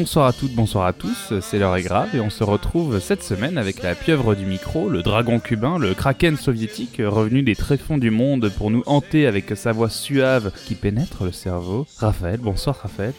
Bonsoir à toutes, bonsoir à tous, c'est l'heure est grave et on se retrouve cette semaine avec la pieuvre du micro, le dragon cubain, le kraken soviétique, revenu des tréfonds du monde pour nous hanter avec sa voix suave qui pénètre le cerveau. Raphaël, bonsoir Raphaël.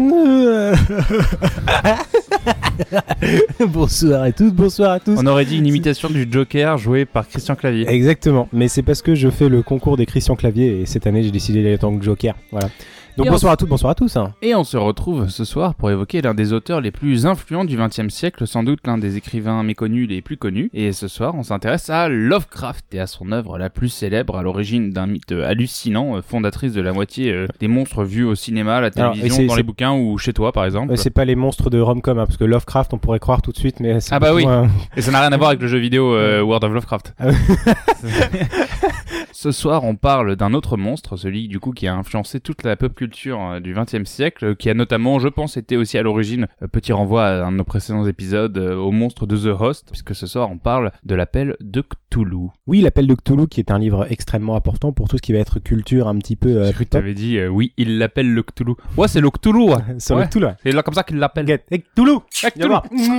Bonsoir à toutes, bonsoir à tous. On aurait dit une imitation du Joker joué par Christian Clavier. Exactement, mais c'est parce que je fais le concours des Christian Clavier et cette année j'ai décidé d'aller en tant que Joker, voilà. Donc bonsoir à toutes, bonsoir à tous. Et on se retrouve ce soir pour évoquer l'un des auteurs les plus influents du XXe siècle, sans doute l'un des écrivains méconnus les plus connus. Et ce soir, on s'intéresse à Lovecraft et à son œuvre la plus célèbre, à l'origine d'un mythe hallucinant, fondatrice de la moitié des monstres vus au cinéma, à la télévision, dans les bouquins ou chez toi par exemple. C'est pas les monstres de rom-com, parce que Lovecraft on pourrait croire tout de suite, mais c'est bah oui. Et ça n'a rien à voir avec le jeu vidéo World of Lovecraft. Ce soir, on parle d'un autre monstre, celui du coup qui a influencé toute la pop culture du XXe siècle, qui a notamment, je pense, été aussi à l'origine, petit renvoi à un de nos précédents épisodes, au monstre de The Host, puisque ce soir, on parle de l'appel de Cthulhu. Oui, l'appel de Cthulhu, qui est un livre extrêmement important pour tout ce qui va être culture un petit peu. J'ai cru que t'avais dit, oui, il l'appelle le Cthulhu. Ouais, c'est le Cthulhu. C'est le Cthulhu. C'est là comme ça qu'il l'appelle. Cthulhu. Cthulhu.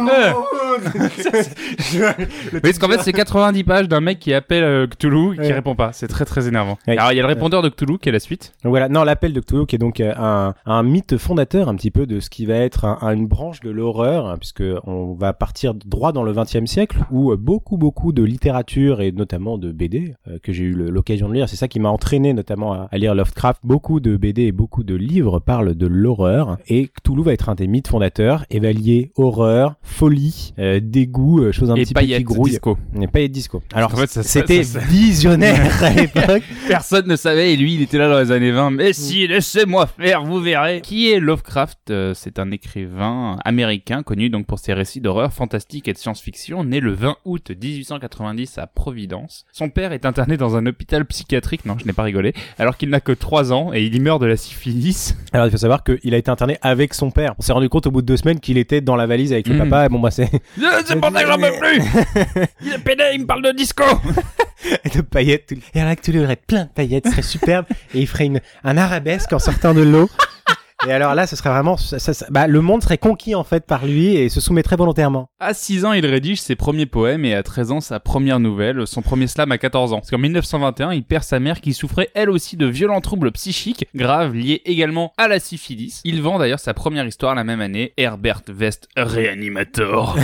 Mais qu'en fait, c'est 90 pages d'un mec qui appelle Cthulhu qui répond pas. C'est très très énervant. Ouais. Alors il y a le répondeur de Cthulhu qui est la suite. Donc voilà, non, l'appel de Cthulhu qui est donc un mythe fondateur un petit peu de ce qui va être une branche de l'horreur, hein, puisque on va partir droit dans le XXe siècle où beaucoup de littérature et notamment de BD que j'ai eu l'occasion de lire, c'est ça qui m'a entraîné notamment à lire Lovecraft. Beaucoup de BD et beaucoup de livres parlent de l'horreur et Cthulhu va être un des mythes fondateurs et va lier horreur, folie, dégoût, choses un petit peu qui grouillent. Disco. Et paillettes disco. Alors en fait, c'était visionnaire à l'époque. Personne ne savait et lui il était là dans les années 20. Mais si, laissez-moi faire, vous verrez. Qui est Lovecraft? C'est un écrivain américain connu donc pour ses récits d'horreur fantastique et de science-fiction, né le 20 août 1890 à Providence. Son père est interné dans un hôpital psychiatrique, non je n'ai pas rigolé, alors qu'il n'a que 3 ans et il y meurt de la syphilis. Alors il faut savoir qu'il a été interné avec son père. On s'est rendu compte au bout de 2 semaines qu'il était dans la valise avec le papa et bon bah c'est... C'est pour ça que j'en peux plus. Il est pédé, il me parle de disco. Et de paillettes. Et alors que tu lui aurais plein de paillettes, ce serait superbe. Et il ferait un arabesque en sortant de l'eau. Et alors là, ce serait vraiment... le monde serait conquis en fait par lui et se soumettrait volontairement. À 6 ans, il rédige ses premiers poèmes et à 13 ans, sa première nouvelle, son premier slam à 14 ans. Parce qu'en 1921, il perd sa mère qui souffrait elle aussi de violents troubles psychiques graves liés également à la syphilis. Il vend d'ailleurs sa première histoire la même année, Herbert West Reanimator.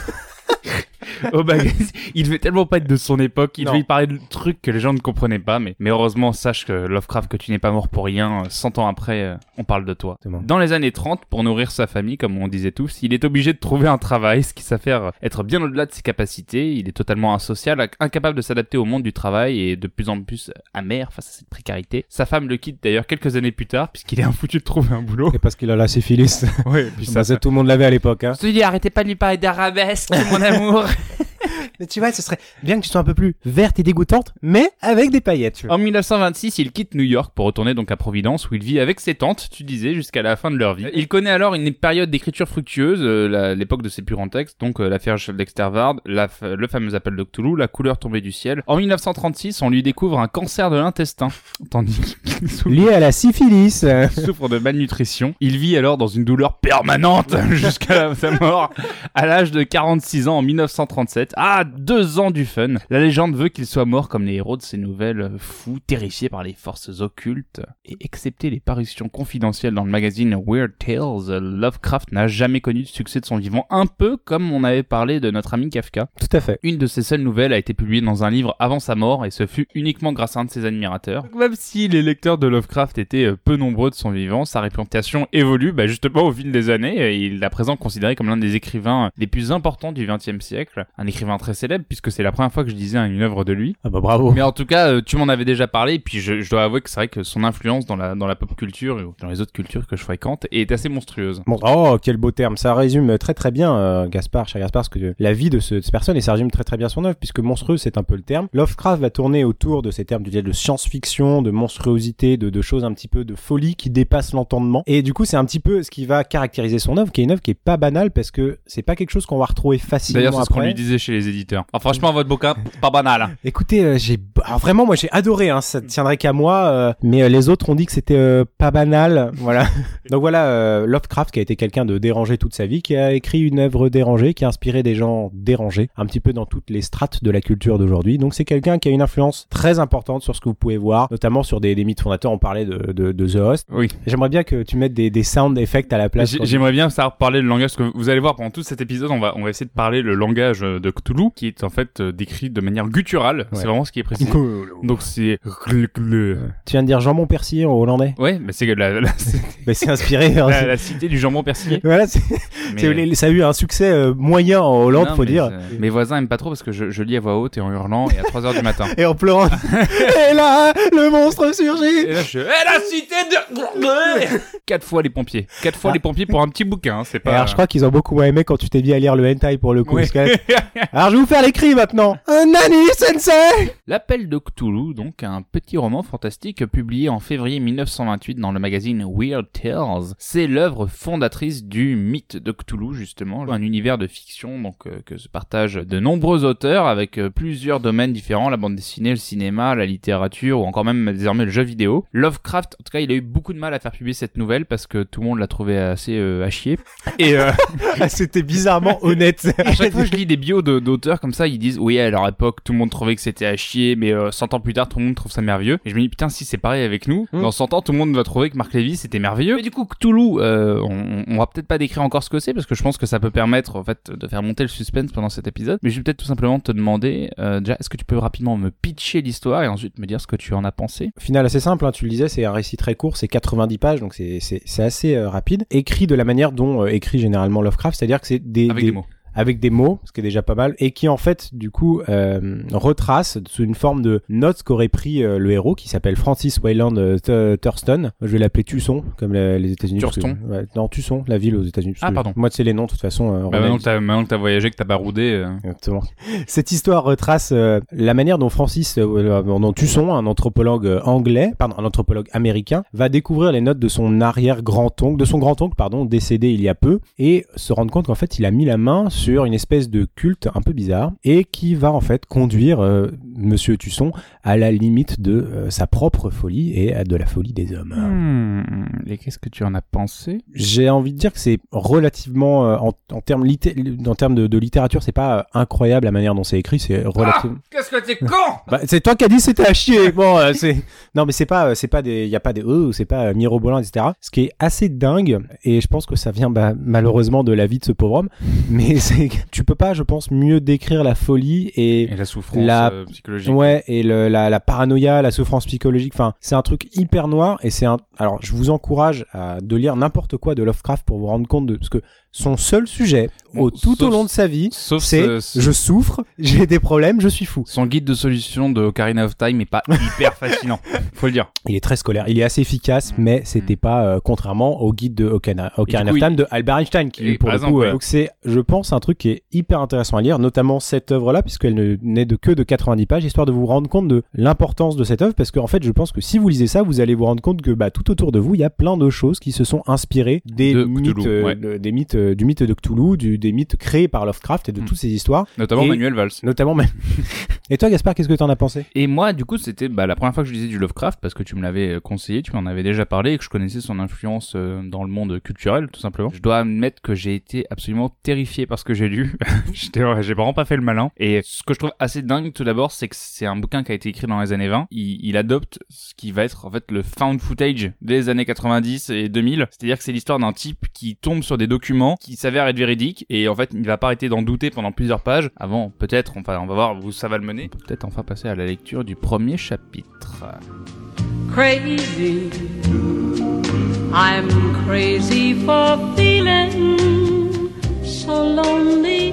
Au magazine, il devait tellement pas être de son époque, il devait y parler de trucs que les gens ne comprenaient pas, mais heureusement, sache que Lovecraft, que tu n'es pas mort pour rien, 100 ans après, on parle de toi. Dans les années 30, pour nourrir sa famille, comme on disait tous, il est obligé de trouver un travail, ce qui s'avère être bien au-delà de ses capacités, il est totalement asocial, incapable de s'adapter au monde du travail et de plus en plus amer face à cette précarité. Sa femme le quitte d'ailleurs quelques années plus tard, puisqu'il est infoutu de trouver un boulot. Et parce qu'il a la syphilis. Ouais, puis ça, tout le monde l'avait à l'époque. Hein. Je te dis, arrêtez pas de lui parler d'arabesque, mon amour. Mais tu vois, ce serait bien que tu sois un peu plus verte et dégoûtante, mais avec des paillettes. Tu vois. En 1926, il quitte New York pour retourner donc à Providence où il vit avec ses tantes, tu disais, jusqu'à la fin de leur vie. Il connaît alors une période d'écriture fructueuse, l'époque de ses plus grands textes, donc l'affaire Dexter Ward, le fameux appel de Cthulhu, la couleur tombée du ciel. En 1936, on lui découvre un cancer de l'intestin, tandis qu'il souffre... lié à la syphilis. souffre de malnutrition. Il vit alors dans une douleur permanente jusqu'à sa mort à l'âge de 46 ans en 1937. Ah, 2 ans du fun. La légende veut qu'il soit mort comme les héros de ces nouvelles, fous, terrifiés par les forces occultes. Et excepté les parutions confidentielles dans le magazine Weird Tales, Lovecraft n'a jamais connu de succès de son vivant, un peu comme on avait parlé de notre ami Kafka. Tout à fait. Une de ses seules nouvelles a été publiée dans un livre avant sa mort et ce fut uniquement grâce à un de ses admirateurs. Même si les lecteurs de Lovecraft étaient peu nombreux de son vivant, sa réputation évolue justement au fil des années et il est à présent considéré comme l'un des écrivains les plus importants du XXe siècle. Un écrivain très célèbre puisque c'est la première fois que je disais une œuvre de lui. Ah bah bravo. Mais en tout cas, tu m'en avais déjà parlé et puis je dois avouer que c'est vrai que son influence dans la pop culture et dans les autres cultures que je fréquente est assez monstrueuse. Bon, oh, quel beau terme. Ça résume très très bien cher Gaspard, parce que la vie de cette personne et ça résume très très bien son œuvre puisque monstrueuse c'est un peu le terme. Lovecraft va tourner autour de ces termes de science-fiction, de monstruosité, de choses un petit peu de folie qui dépassent l'entendement. Et du coup, c'est un petit peu ce qui va caractériser son œuvre, qui est une œuvre qui est pas banale parce que c'est pas quelque chose qu'on va retrouver facilement. D'ailleurs, c'est après. ce qu'on lui disait chez les éditeurs. auditeurs. Alors, franchement, votre bouquin, pas banal. Hein. Écoutez, alors vraiment, moi j'ai adoré, hein, ça tiendrait qu'à moi, mais les autres ont dit que c'était pas banal, voilà. Donc voilà, Lovecraft qui a été quelqu'un de dérangé toute sa vie, qui a écrit une œuvre dérangée, qui a inspiré des gens dérangés, un petit peu dans toutes les strates de la culture d'aujourd'hui. Donc c'est quelqu'un qui a une influence très importante sur ce que vous pouvez voir, notamment sur des mythes fondateurs. On parlait de The Host. Oui. J'aimerais bien que tu mettes des sound effects à la place. J'aimerais bien savoir parler le langage, parce que vous allez voir pendant tout cet épisode, on va essayer de parler le langage de Cthulhu, qui est en fait décrit de manière gutturale. Ouais. C'est vraiment ce qui est précisé. Donc c'est... Tu viens de dire jambon persillé en hollandais? Ouais, mais c'est c'est inspiré. La cité du jambon persillé. Voilà, ça a eu un succès moyen en Hollande, faut dire. Mes voisins aiment pas trop parce que je lis à voix haute et en hurlant et à 3h du matin. Et en pleurant. Et là, le monstre surgit. Et là, la cité de... 4 fois les pompiers. 4 fois les pompiers pour un petit bouquin, hein, c'est pas... Alors, je crois qu'ils ont beaucoup aimé quand tu t'es mis à lire le hentai pour le coup. Ouais. Alors, je vais vous faire les cris maintenant. Nani sensei. L'Appel de Cthulhu, donc un petit roman fantastique publié en février 1928 dans le magazine Weird Tales. C'est l'œuvre fondatrice du mythe de Cthulhu, justement, un univers de fiction donc que se partagent de nombreux auteurs avec plusieurs domaines différents, la bande dessinée, le cinéma, la littérature ou encore même désormais le jeu vidéo. Lovecraft, en tout cas, il a eu beaucoup de mal à faire publier cette nouvelle parce que tout le monde l'a trouvé assez à chier. Et c'était bizarrement honnête. À chaque fois je lis des bios d'auteurs comme ça, ils disent oui, à leur époque tout le monde trouvait que c'était à chier, mais 100 ans plus tard tout le monde trouve ça merveilleux. Et je me dis putain, si c'est pareil avec nous, dans 100 ans tout le monde va trouver que Marc Lévy c'était merveilleux. Mais du coup Cthulhu, on va peut-être pas décrire encore ce que c'est parce que je pense que ça peut permettre en fait de faire monter le suspense pendant cet épisode. Mais je vais peut-être tout simplement te demander déjà, est-ce que tu peux rapidement me pitcher l'histoire et ensuite me dire ce que tu en as pensé? Final assez simple, hein, tu le disais, c'est un récit très court, c'est 90 pages, donc c'est assez rapide. Écrit de la manière dont écrit généralement Lovecraft, c'est-à-dire que c'est des mots. Avec des mots, ce qui est déjà pas mal, et qui en fait du coup retrace sous une forme de notes qu'aurait pris le héros qui s'appelle Francis Wayland Thurston. Je vais l'appeler Tusson, comme les États-Unis. Thurston. Ouais, non, Tusson, la ville aux États-unis. Ah pardon. Moi c'est les noms de toute façon. Maintenant que t'as voyagé, que t'as baroudé. Exactement. Cette histoire retrace la manière dont dont Tusson, un anthropologue américain, va découvrir les notes de son grand-oncle, décédé il y a peu, et se rendre compte qu'en fait il a mis la main sur une espèce de culte un peu bizarre et qui va en fait conduire Monsieur Tusson à la limite de sa propre folie et de la folie des hommes. Et qu'est-ce que tu en as pensé? J'ai envie de dire que c'est relativement en termes de littérature, c'est pas incroyable la manière dont c'est écrit, c'est relativement... qu'est-ce que t'es con. Bah, c'est toi qui as dit c'était à chier. Bon, non mais c'est pas des, y a pas des c'est pas mirobolant, etc. Ce qui est assez dingue, et je pense que ça vient malheureusement de la vie de ce pauvre homme, mais tu peux pas, je pense, mieux décrire la folie et la souffrance psychologique. Ouais, et la paranoïa, la souffrance psychologique. Enfin, c'est un truc hyper noir et alors, je vous encourage de lire n'importe quoi de Lovecraft pour vous rendre compte de parce que son seul sujet tout au long de sa vie, c'est je souffre, j'ai des problèmes, je suis fou. Son guide de solution de Ocarina of Time est pas hyper fascinant, faut le dire. Il est très scolaire, il est assez efficace, mais c'était pas contrairement au guide de Ocarina of Time de Albert Einstein qui pour le coup. Donc c'est, je pense, un truc qui est hyper intéressant à lire, notamment cette œuvre-là, puisqu'elle n'est que de 90 pages, histoire de vous rendre compte de l'importance de cette œuvre, parce qu'en fait, je pense que si vous lisez ça, vous allez vous rendre compte que tout autour de vous, il y a plein de choses qui se sont inspirées des mythes, du mythe de Cthulhu, des mythes créés par Lovecraft et de toutes ces histoires. Notamment Manuel Valls. Et toi, Gaspard, qu'est-ce que t'en as pensé? Et moi, du coup, c'était la première fois que je lisais du Lovecraft, parce que tu me l'avais conseillé, tu m'en avais déjà parlé, et que je connaissais son influence dans le monde culturel, tout simplement. Je dois admettre que j'ai été absolument terrifié par ce que j'ai lu. J'ai vraiment pas fait le malin. Et ce que je trouve assez dingue, tout d'abord, c'est que c'est un bouquin qui a été écrit dans les années 20. Il adopte ce qui va être, en fait, le found footage des années 90 et 2000. C'est-à-dire que c'est l'histoire d'un type qui tombe sur des documents qui s'avèrent être véridiques, et en fait, il va pas arrêter d'en douter pendant plusieurs pages avant, peut-être, on va voir où ça va le mener. On peut peut-être enfin passer à la lecture du premier chapitre. Crazy, I'm crazy for feeling so lonely.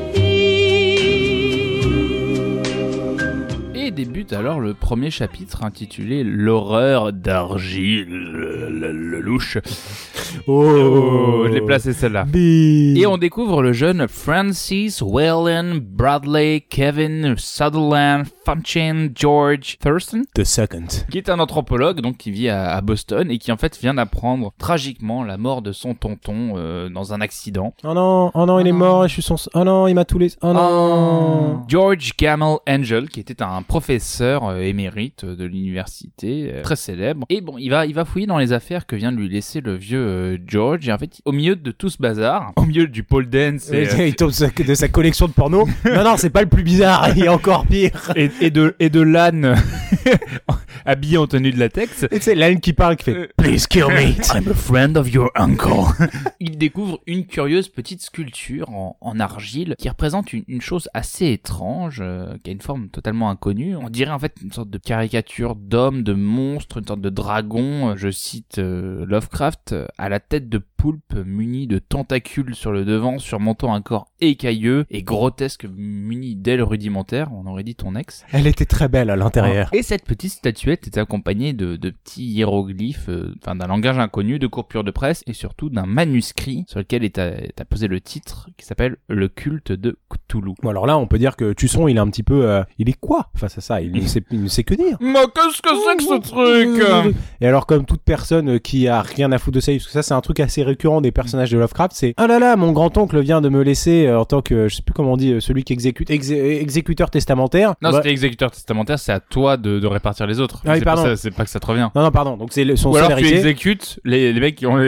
Et débute alors le premier chapitre intitulé L'horreur d'Argile le louche. Oh, je l'ai placé celle-là. Et Et on découvre le jeune Francis Whalen Bradley Kevin Sutherland Funchen George Thurston, The Second. qui est un anthropologue donc qui vit à Boston et qui en fait vient d'apprendre tragiquement la mort de son tonton dans un accident. Oh non, il est mort et je suis son... Oh non, il m'a tout laissé. Oh non. George Gamel Angel, qui était un professeur émérite de l'université, très célèbre. Et bon, il va fouiller dans les affaires que vient de lui laisser le vieux George. Et en fait, au milieu de tout ce bazar, au milieu du pole dance Il tombe de sa collection de porno. Non, c'est pas le plus bizarre, il est encore pire. et de l'âne habillé en tenue de latex. Et tu sais, l'âne qui parle, qui fait Please kill me. I'm a friend of your uncle. Il découvre une curieuse petite sculpture en argile qui représente une chose assez étrange, qui a une forme totalement inconnue. On dirait en fait une sorte de caricature d'homme, de monstre, une sorte de dragon, je cite Lovecraft, à la tête de poulpe muni de tentacules sur le devant, surmontant un corps écailleux et grotesque muni d'ailes rudimentaires. On aurait dit ton ex. Elle était très belle à l'intérieur. Et cette petite statuette est accompagnée de petits hiéroglyphes, d'un langage inconnu, de coupures de presse et surtout d'un manuscrit sur lequel est apposé le titre qui s'appelle Le culte de Cthulhu. Bon, alors là, on peut dire que Tusson, il est un petit peu... il est quoi face à ça? Il ne sait que dire. Mais qu'est-ce que c'est que ce truc? Et alors, comme toute personne qui a rien à foutre de ça, parce que ça, c'est un truc assez récurrent des personnages de Lovecraft, c'est « Ah là là, mon grand-oncle vient de me laisser en tant que, je sais plus comment on dit, celui qui exécute, exécuteur testamentaire. » Non, c'était exécuteur testamentaire, c'est à toi de répartir les autres. Ah oui, c'est pardon. C'est pas que ça te revient. Non, pardon. Donc, c'est son Ou seul alors tu héritier. exécutes les mecs qui ont...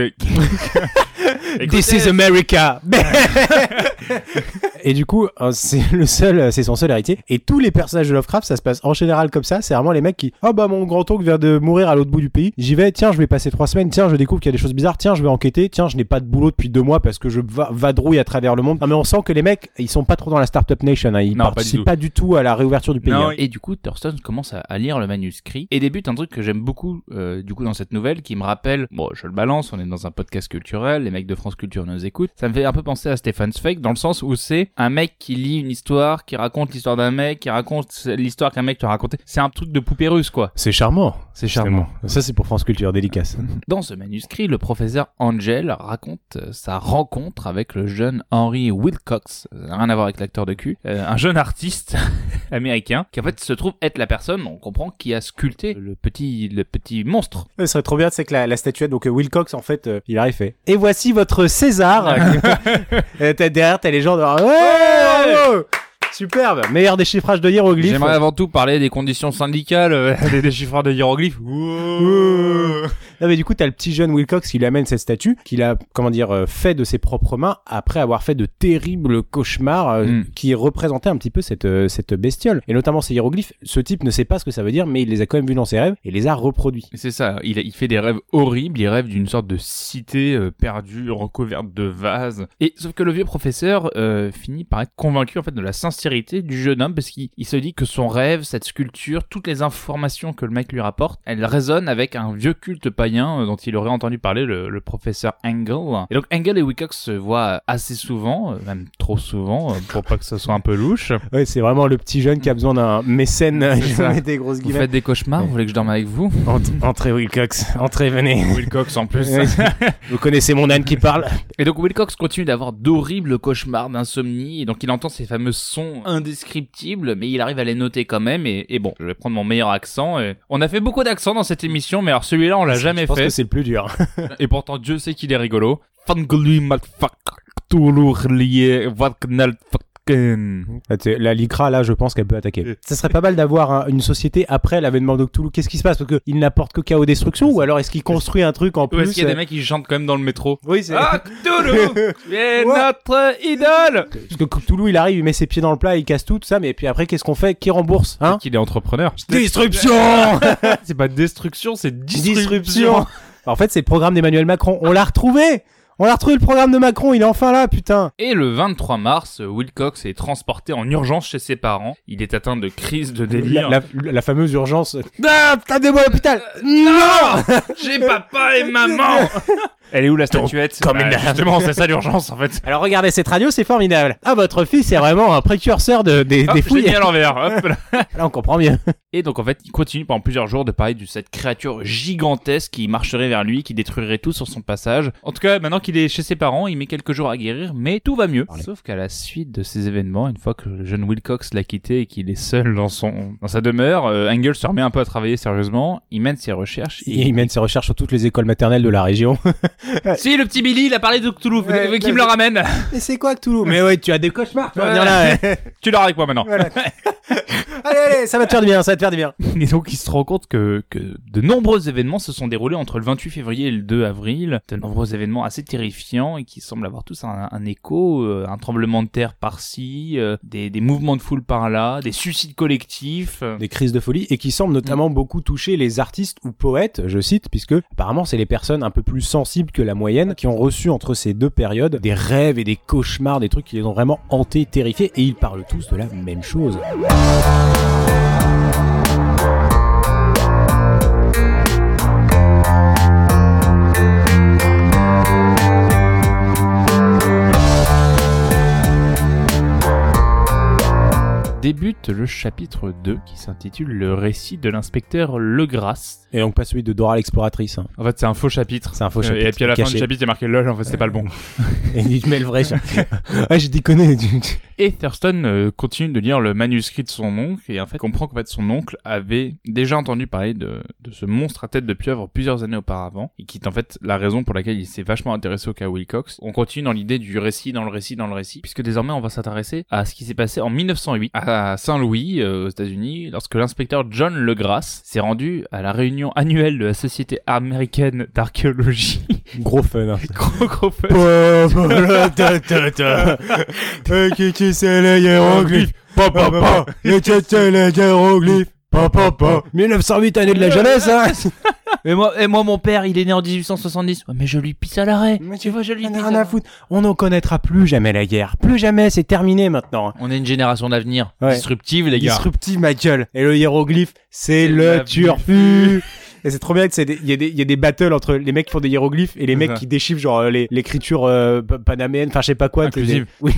This is America. Et du coup, c'est son seul héritier. Et tous les personnages de Lovecraft, ça se passe en général comme ça. C'est vraiment les mecs qui, oh bah mon grand-oncle vient de mourir à l'autre bout du pays. J'y vais. Tiens, je vais passer 3 semaines. Tiens, je découvre qu'il y a des choses bizarres. Tiens, je vais enquêter. Tiens, je n'ai pas de boulot depuis 2 mois parce que je vadrouille à travers le monde. Non mais on sent que les mecs, ils sont pas trop dans la Startup Nation. Hein. Ils participent pas du tout à la réouverture du pays. Non, hein. et du coup, Thurston commence à lire le manuscrit et débute un truc que j'aime beaucoup du coup dans cette nouvelle qui me rappelle, bon, je le balance, on est dans un podcast culturel, les mecs de France Culture nous écoutent. Ça me fait un peu penser à Stephen Zweig dans le sens où c'est un mec qui lit une histoire, qui raconte l'histoire d'un mec, qui raconte l'histoire qu'un mec te racontait. C'est un truc de poupée russe, quoi. C'est charmant. C'est charmant. Ça, c'est pour France Culture, dédicace. Dans ce manuscrit, le professeur Angel raconte sa rencontre avec le jeune Henry Wilcox, rien à voir avec l'acteur de cul, un jeune artiste américain qui en fait se trouve être la personne, on comprend, qui a sculpté le petit monstre. Ce serait trop bien, c'est que la statuette, donc Wilcox, en fait, il arrive fait. Et voici votre César. Derrière, t'as les gens de... Ouais, superbe, meilleur déchiffrage de hiéroglyphes. J'aimerais avant tout parler des conditions syndicales, des déchiffreurs de hiéroglyphes. Non mais du coup t'as le petit jeune Wilcox qui lui amène cette statue qu'il a fait de ses propres mains après avoir fait de terribles cauchemars qui représentaient un petit peu cette bestiole et notamment ces hiéroglyphes. Ce type ne sait pas ce que ça veut dire mais il les a quand même vus dans ses rêves et les a reproduits. C'est ça, il fait des rêves horribles, il rêve d'une sorte de cité perdue recouverte de vases et sauf que le vieux professeur finit par être convaincu en fait de la sincérité du jeune homme parce qu'il se dit que son rêve, cette sculpture, toutes les informations que le mec lui rapporte, elles résonnent avec un vieux culte païen dont il aurait entendu parler le professeur Engel. Et donc Engel et Wilcox se voient assez souvent, même trop souvent, pour pas que ce soit un peu louche. Ouais, c'est vraiment le petit jeune qui a besoin d'un mécène. Des grosses vous faites des cauchemars, vous voulez que je dorme avec vous? Entrez Wilcox, entrez, venez. Wilcox en plus. Vous connaissez mon âne qui parle. Et donc Wilcox continue d'avoir d'horribles cauchemars d'insomnie, et donc il entend ces fameux sons indescriptibles, mais il arrive à les noter quand même, et bon, je vais prendre mon meilleur accent. Et... On a fait beaucoup d'accents dans cette émission, mais alors celui-là on l'a jamais fait. Je pense que c'est le plus dur. Et pourtant Dieu sait qu'il est rigolo. Fangului malfuck toulourlier vatnal La Lycra, là, je pense qu'elle peut attaquer. Ça serait pas mal d'avoir une société après l'avènement de Cthulhu. Qu'est-ce qui se passe? Parce qu'il n'apporte que chaos destruction, ou alors est-ce qu'il construit un truc en plus? Ou est-ce qu'il y a des mecs qui chantent quand même dans le métro? Oui, c'est... Ah, Cthulhu! Tu es notre idole! Parce que Cthulhu, il arrive, il met ses pieds dans le plat, il casse tout ça, mais puis après, qu'est-ce qu'on fait? Qui rembourse? Hein? C'est qu'il est entrepreneur. Destruction! C'est pas destruction, c'est disruption. En fait, c'est le programme d'Emmanuel Macron. On l'a retrouvé! On a retrouvé le programme de Macron, il est enfin là, putain. Et le 23 mars, Wilcox est transporté en urgence chez ses parents. Il est atteint de crise de délire. La fameuse urgence. Ah, putain, des mois à l'hôpital. Non. J'ai papa et maman. Elle est où la statuette? Justement, c'est ça l'urgence en fait. Alors regardez cette radio, c'est formidable. Ah, votre fils est vraiment un précurseur des fouilles. J'ai mis à l'envers. Hop là. Là, on comprend mieux. Et donc en fait, il continue pendant plusieurs jours de parler de cette créature gigantesque qui marcherait vers lui, qui détruirait tout sur son passage. En tout cas, maintenant qu'il est chez ses parents, il met quelques jours à guérir, mais tout va mieux. Sauf qu'à la suite de ces événements, une fois que le jeune Wilcox l'a quitté et qu'il est seul dans sa demeure, Engel se remet un peu à travailler sérieusement. Il mène ses recherches. Il mène ses recherches sur toutes les écoles maternelles de la région. Si, le petit Billy, il a parlé de Cthulhu, qui me le ramène. Mais c'est quoi Cthulhu? Mais ouais, tu as des cauchemars. Tu vas venir là. Tu l'auras avec moi maintenant. Voilà. Allez, ça va te faire du bien, ça va te faire du bien. Et donc, il se rend compte que de nombreux événements se sont déroulés entre le 28 février et le 2 avril. De nombreux événements assez terrifiants et qui semblent avoir tous un écho, un tremblement de terre par-ci, des mouvements de foule par-là, des suicides collectifs. Des crises de folie et qui semblent notamment beaucoup toucher les artistes ou poètes, je cite, puisque apparemment c'est les personnes un peu plus sensibles que la moyenne qui ont reçu entre ces deux périodes des rêves et des cauchemars, des trucs qui les ont vraiment hantés, terrifiés, et ils parlent tous de la même chose. Débute le chapitre 2 qui s'intitule Le récit de l'inspecteur Legras. Et donc pas celui de Dora l'exploratrice. Hein. En fait, c'est un faux chapitre. C'est un faux chapitre. Et puis à la fin du chapitre, il y a marqué LOL, en fait, c'était pas le bon. Et il dit, mais le vrai chapitre. Ouais, j'ai déconné. Et Thurston continue de lire le manuscrit de son oncle et en fait comprend qu'en fait son oncle avait déjà entendu parler de ce monstre à tête de pieuvre plusieurs années auparavant et qui est en fait la raison pour laquelle il s'est vachement intéressé au cas Wilcox. On continue dans l'idée du récit dans le récit puisque désormais on va s'intéresser à ce qui s'est passé en 1908 à Saint-Louis aux États-Unis lorsque l'inspecteur John Legras s'est rendu à la réunion annuelle de la Société américaine d'archéologie. Gros fun. Hein. Gros fun. C'est les hiéroglyphes. Papa. C'est les hiéroglyphes. Papa. 1908 année de la jeunesse, hein. Mais moi, mon père, il est né en 1870. Ouais, mais je lui pisse à l'arrêt. Mais tu vois, je lui pisse rien à foutre. On n'en connaîtra plus jamais la guerre. Plus jamais, c'est terminé maintenant. On est une génération d'avenir. Ouais. Disruptive, les gars. Disruptive, ma gueule. Et le hiéroglyphe, c'est le turfu. Et c'est trop bien que il y a des battles entre les mecs qui font des hiéroglyphes et les mecs qui déchiffrent genre l'écriture panaméenne, enfin je sais pas quoi. Inclusive. Oui.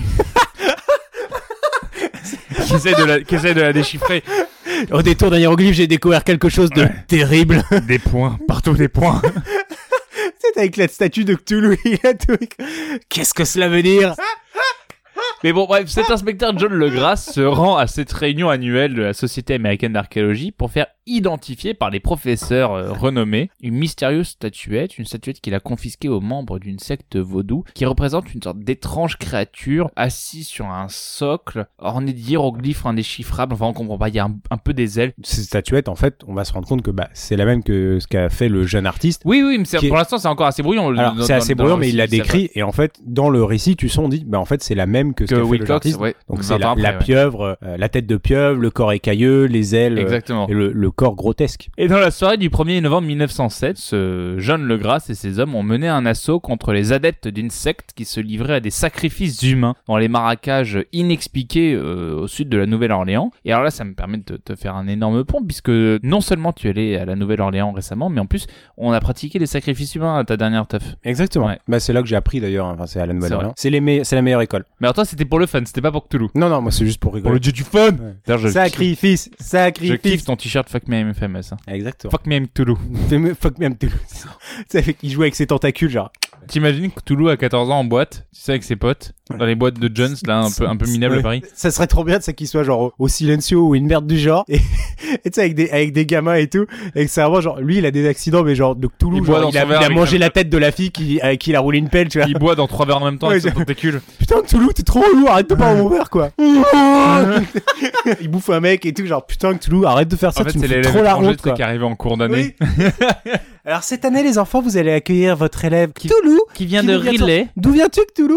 qui essaie de la déchiffrer. Au détour d'un hiéroglyphe, j'ai découvert quelque chose de terrible. Des points, partout des points. C'est avec la statue de Cthulhu, il a tout. Qu'est-ce que cela veut dire? Mais bon, bref, cet inspecteur John Legras se rend à cette réunion annuelle de la Société américaine d'archéologie pour faire identifier par les professeurs renommés une mystérieuse statuette, une statuette qu'il a confisquée aux membres d'une secte vaudou qui représente une sorte d'étrange créature assise sur un socle orné d'hiéroglyphes indéchiffrables. Enfin, on comprend pas, il y a un peu des ailes. Cette statuette, en fait, on va se rendre compte que c'est la même que ce qu'a fait le jeune artiste. Oui, mais pour l'instant, c'est encore assez brouillon. Alors, c'est assez brouillon, mais il l'a décrit et en fait, dans le récit, tu sens, on dit, en fait, c'est la même que ce qu'a fait le jeune artiste. Ouais, donc c'est la pieuvre, la tête de pieuvre, le corps écailleux, les ailes. Exactement. Et le corps grotesque. Et dans la soirée du 1er novembre 1907, ce John Legras et ses hommes ont mené un assaut contre les adeptes d'une secte qui se livrait à des sacrifices humains dans les marécages inexpliqués au sud de la Nouvelle-Orléans. Et alors là, ça me permet de te faire un énorme pont puisque non seulement tu es allé à la Nouvelle-Orléans récemment, mais en plus, on a pratiqué les sacrifices humains à ta dernière teuf. Exactement. Ouais. C'est là que j'ai appris d'ailleurs, enfin, c'est à la Nouvelle-Orléans. C'est la meilleure école. Mais alors toi, c'était pour le fun, c'était pas pour Cthulhu. Non, moi c'est juste pour rigoler. Pour le dieu du fun. Ouais. Sacrifice. Je kiffe ton t-shirt Fuck Me I'm Famous. Hein. Exactement. Fuck Me I'm Cthulhu. Fuck Me I'm Cthulhu. Tu sais, il joue avec ses tentacules, genre. T'imagines Cthulhu à 14 ans en boîte, tu sais, avec ses potes, dans les boîtes de Jones, là, un peu minable à Paris. Ça serait trop bien, de ça qu'il soit genre au Silencio ou une merde du genre, et tu sais, avec des gamins et tout, et que c'est vraiment genre, lui, il a des accidents, mais genre, de Cthulhu, il a mangé la tête de la fille à qui il a roulé une pelle, tu vois. Il boit dans 3 verres en même temps avec son tentacule. Putain, Cthulhu, t'es trop relou, arrête de boire mon verre, quoi. Il bouffe un mec et tout, genre, putain, Cthulhu, arrête de faire ça, tu me fais trop la honte, quoi. Qui arrive en cours d'année. Oui. Alors cette année, les enfants, vous allez accueillir votre élève Cthulhu, qui vient de Riley. D'où viens-tu, Cthulhu?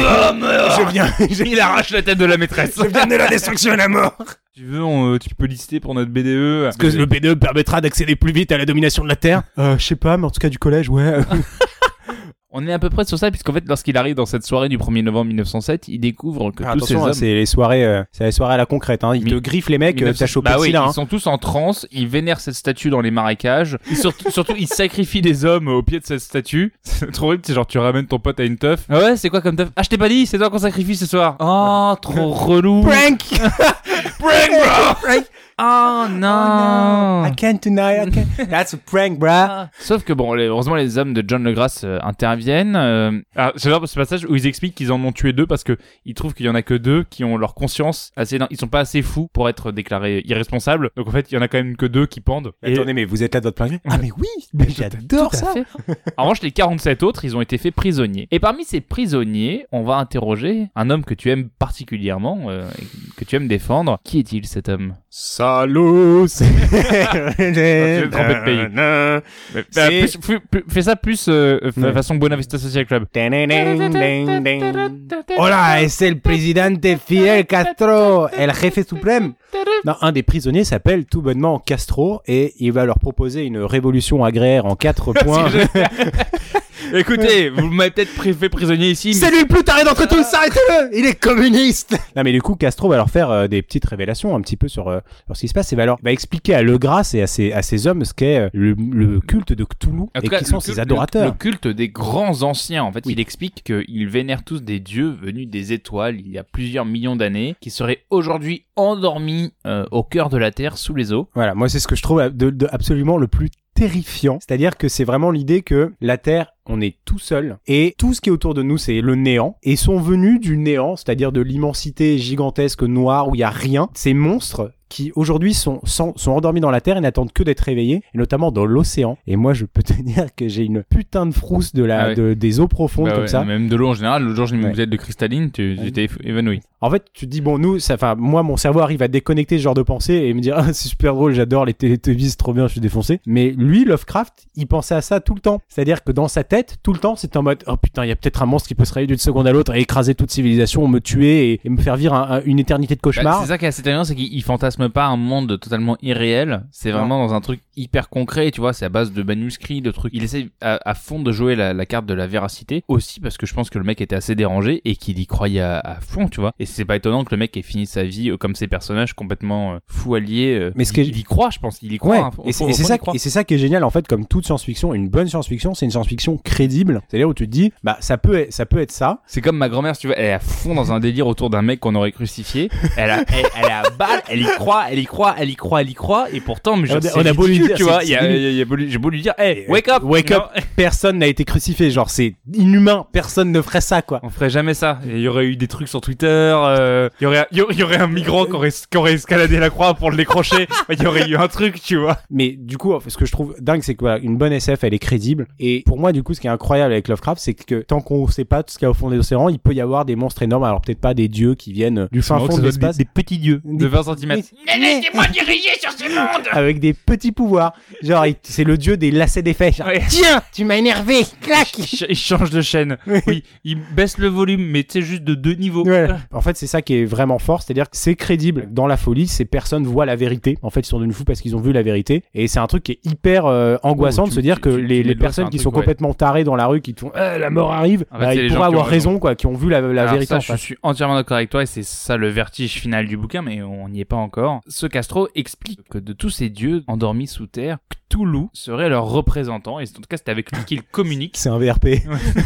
Il arrache la tête de la maîtresse. Je viens de la destruction et la mort. Tu veux, tu peux lister pour notre BDE. Est-ce que le BDE permettra d'accéder plus vite à la domination de la Terre? Je sais pas, mais en tout cas du collège, ouais. On est à peu près sur ça, puisqu'en fait, lorsqu'il arrive dans cette soirée du 1er novembre 1907, il découvre que tous ces attention, hommes... c'est les soirées à la concrète, hein. Ils te griffent les mecs, t'as chopé bah le oui, sida, hein. ils sont tous en transe, ils vénèrent cette statue dans les marécages, surtout ils sacrifient des hommes au pied de cette statue. C'est trop horrible, c'est genre tu ramènes ton pote à une teuf. Ah ouais, c'est quoi comme teuf? Ah, je t'ai pas dit, c'est toi qu'on sacrifie ce soir. Oh, trop relou. Prank! Prank, bro! Prank! Oh non. I can't tonight, I can't. That's a prank, bruh. Sauf que bon, heureusement les hommes de John Legrasse interviennent. Alors, j'adore ce passage où ils expliquent qu'ils en ont tué 2 parce que ils trouvent qu'il y en a que 2 qui ont leur conscience assez, ils sont pas assez fous pour être déclarés irresponsables. Donc en fait, il y en a quand même que 2 qui pendent. Attendez, mais vous êtes là de votre plein gré? Ah mais oui, mais j'adore Tout à ça. fait. En revanche, les 47 autres, ils ont été faits prisonniers. Et parmi ces prisonniers, on va interroger un homme que tu aimes particulièrement, que tu aimes défendre. Qui est-il, cet homme? Salut. Je vais te tromper de pays. Fais ça plus façon Buenavista Social Club. Hola, es el presidente Fidel Castro, el jefe suprême. Non, un des prisonniers s'appelle tout bonnement Castro et il va leur proposer une révolution agraire en 4 points. Écoutez, vous m'avez peut-être fait prisonnier ici, mais... C'est lui le plus taré d'entre tous, arrêtez-le. Il est communiste. Non mais du coup Castro va leur faire des petites révélations un petit peu sur ce qui se passe et va expliquer à Legrasse et à ces hommes ce qu'est le culte de Cthulhu et qui sont ses adorateurs. Le culte des grands anciens, en fait, il explique qu'ils vénèrent tous des dieux venus des étoiles il y a plusieurs millions d'années, qui seraient aujourd'hui endormis au cœur de la Terre sous les eaux. Voilà, moi c'est ce que je trouve de absolument le plus terrifiant, c'est-à-dire que c'est vraiment l'idée que la Terre, on est tout seul et tout ce qui est autour de nous c'est le néant et sont venus du néant, c'est-à-dire de l'immensité gigantesque noire où il y a rien. Ces monstres qui aujourd'hui sont endormis dans la terre et n'attendent que d'être réveillés, et notamment dans l'océan. Et moi, je peux te dire que j'ai une putain de frousse des eaux profondes comme ça. Même de l'eau en général. L'autre jour, j'ai mis une bouteille de cristalline, j'étais évanoui. En fait, tu te dis, bon, moi, mon cerveau arrive à déconnecter ce genre de pensée et me dire, ah, c'est super drôle, j'adore les Teletubbies, c'est trop bien, je suis défoncé. Mais lui, Lovecraft, il pensait à ça tout le temps. C'est-à-dire que dans sa tête, tout le temps, c'était en mode, oh putain, il y a peut-être un monstre qui peut se réveiller d'une seconde à l'autre et écraser toute civilisation, me tuer et me faire vivre une éternité de cauchemar. C'est ça qui est assez terrible, c'est qu'il fantasme pas un monde totalement irréel, c'est vraiment dans un truc hyper concret, tu vois, c'est à base de manuscrits, de trucs. Il essaie à fond de jouer la carte de la véracité, aussi parce que je pense que le mec était assez dérangé et qu'il y croyait à fond, tu vois. Et c'est pas étonnant que le mec ait fini sa vie comme ces personnages complètement fous alliés. Mais il y croit, je pense, il y croit. Ouais. Hein, et c'est ça qui est génial en fait, comme toute science-fiction, une bonne science-fiction, c'est une science-fiction crédible. C'est-à-dire où tu te dis, bah ça peut être ça. C'est comme ma grand-mère, si tu vois, elle est à fond dans un délire autour d'un mec qu'on aurait crucifié. Elle est à balle, elle y croit, et pourtant, mais on a beau lui dire, tu vois, j'ai beau lui dire, hey, wake up, personne n'a été crucifié, genre c'est inhumain, personne ne ferait ça, quoi. On ferait jamais ça. Il y aurait eu des trucs sur Twitter, il y aurait un migrant qui aurait escaladé la croix pour le décrocher, il y aurait eu un truc, tu vois. Mais du coup, ce que je trouve dingue, c'est que voilà, une bonne SF, elle est crédible, et pour moi, du coup, ce qui est incroyable avec Lovecraft, c'est que tant qu'on sait pas tout ce qu'il y a au fond des océans, il peut y avoir des monstres énormes, alors peut-être pas des dieux qui viennent du fin fond de l'espace. Des petits dieux de 20 cm. Laissez-moi diriger sur ce monde. Avec des petits pouvoirs. Genre, c'est le dieu des lacets d'effets. Ouais. Tiens, tu m'as énervé. Clac. Il change de chaîne. Oui, il baisse le volume, mais tu sais, juste de 2 niveaux. Ouais. En fait, c'est ça qui est vraiment fort. C'est-à-dire que c'est crédible. Dans la folie, ces personnes voient la vérité. En fait, ils sont devenus fous parce qu'ils ont vu la vérité. Et c'est un truc qui est hyper angoissant de se dire que les personnes qui sont complètement tarées dans la rue, qui te font la mort arrive, en fait, ils pourraient avoir raison, quoi, qui ont vu la vérité. Ça, je suis entièrement d'accord avec toi, et c'est ça le vertige final du bouquin, mais on n'y est pas encore. Ce Castro explique que de tous ces dieux endormis sous terre, Cthulhu serait leur représentant, et en tout cas c'est avec lui qu'il communique. C'est un VRP.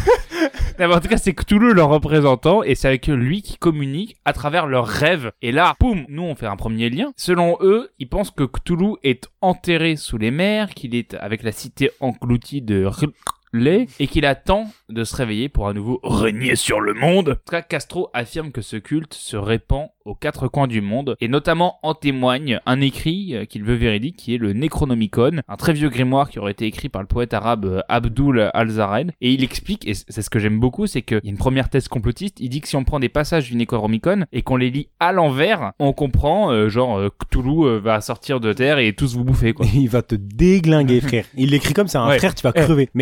En tout cas c'est Cthulhu leur représentant, et c'est avec lui qu'ils communiquent à travers leurs rêves. Et là, poum, nous on fait un premier lien. Selon eux, ils pensent que Cthulhu est enterré sous les mers, qu'il est avec la cité engloutie de et qu'il attend de se réveiller pour à nouveau régner sur le monde. En tout cas, Castro affirme que ce culte se répand aux 4 coins du monde, et notamment en témoigne un écrit qu'il veut véridique, qui est le Necronomicon, un très vieux grimoire qui aurait été écrit par le poète arabe Abdul al-Zaren. Et il explique, et c'est ce que j'aime beaucoup, c'est qu'il y a une première thèse complotiste, il dit que si on prend des passages du Necronomicon et qu'on les lit à l'envers, on comprend, Cthulhu va sortir de terre et tous vous bouffer, quoi. Il va te déglinguer, frère. Il l'écrit comme ça, frère, tu vas crever. Mais alors, ce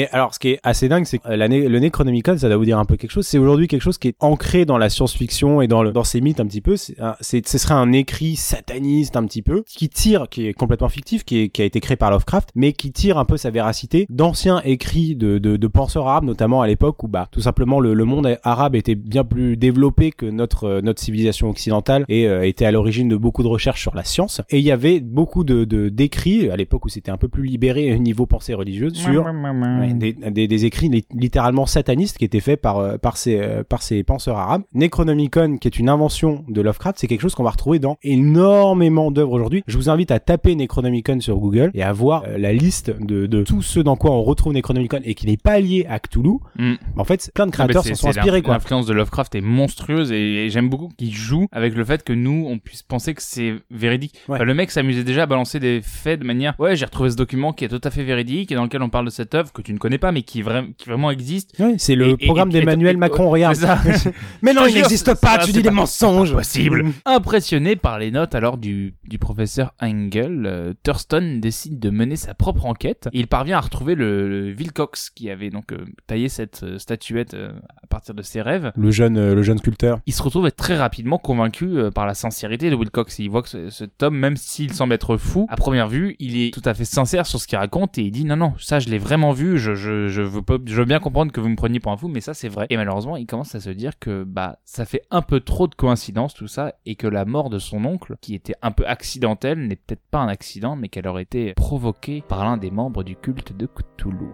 qui est assez dingue, c'est que le Necronomicon, ça doit vous dire un peu quelque chose. C'est aujourd'hui quelque chose qui est ancré dans la science-fiction et dans ces mythes un petit peu. Ce serait un écrit sataniste un petit peu, qui est complètement fictif, qui a été créé par Lovecraft, mais qui tire un peu sa véracité d'anciens écrits de penseurs arabes, notamment à l'époque où tout simplement le monde arabe était bien plus développé que notre civilisation occidentale et était à l'origine de beaucoup de recherches sur la science. Et il y avait beaucoup d'écrits à l'époque où c'était un peu plus libéré au niveau pensée religieuse sur des écrits littéralement satanistes qui étaient faits par ces penseurs arabes. Necronomicon, qui est une invention de Lovecraft, c'est quelque chose qu'on va retrouver dans énormément d'œuvres aujourd'hui. Je vous invite à taper Necronomicon sur Google et à voir la liste de tout ce dans quoi on retrouve Necronomicon et qui n'est pas lié à Cthulhu. En fait, plein de créateurs s'en sont inspirés, quoi. L'influence de Lovecraft est monstrueuse et j'aime beaucoup qu'il joue avec le fait que nous, on puisse penser que c'est véridique. Ouais. Enfin, le mec s'amusait déjà à balancer des faits de manière, ouais, j'ai retrouvé ce document qui est tout à fait véridique et dans lequel on parle de cette œuvre que tu ne connais pas mais qui vraiment existe. Ouais, c'est le programme d'Emmanuel Macron, regarde. C'est ça. Mais non, il n'existe pas, tu dis des mensonges. Possible. Impressionné par les notes alors du professeur Engel, Thurston décide de mener sa propre enquête. Et il parvient à retrouver le Wilcox qui avait donc taillé cette statuette à partir de ses rêves. Le jeune sculpteur. Il se retrouve très rapidement convaincu par la sincérité de Wilcox. Il voit que cet homme, même s'il semble être fou, à première vue, il est tout à fait sincère sur ce qu'il raconte et il dit non, ça je l'ai vraiment vu, je veux bien comprendre que vous me preniez pour un fou, mais ça c'est vrai. Et malheureusement, il commence à se dire que ça fait un peu trop de coïncidences tout ça et que la mort de son oncle, qui était un peu accidentelle, n'est peut-être pas un accident, mais qu'elle aurait été provoquée par l'un des membres du culte de Cthulhu.